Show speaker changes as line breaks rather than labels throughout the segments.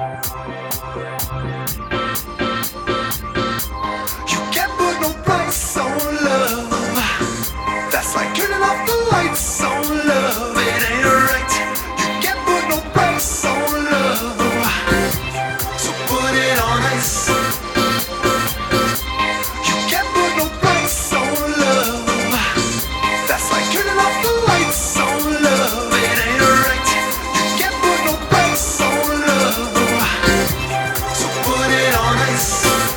You can't put no price on love. That's like turning off the lights on love. It ain't right. You can't put no price on love. So put it on ice. You can't put no price on love. That's like turning off the lights on love. It ain't right. You can't put no price on love. So put it on ice.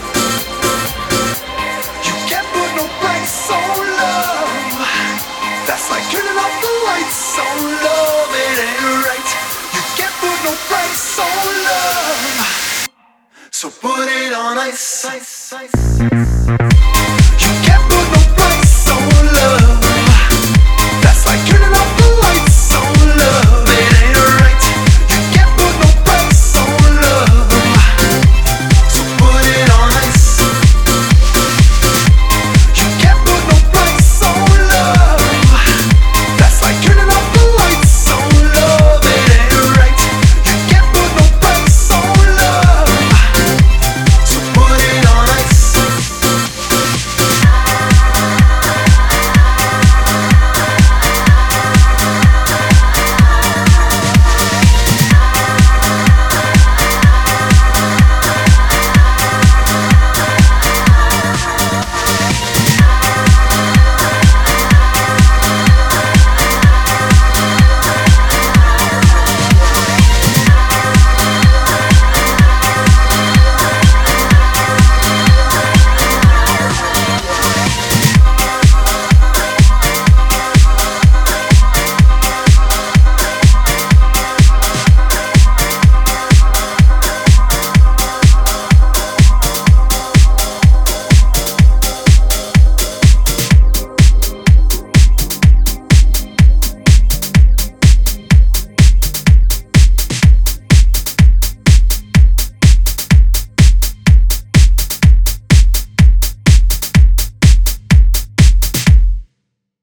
You can't put no price on love. That's like turning off the lights on love. It ain't right. You can't put no price on love. So put it on ice.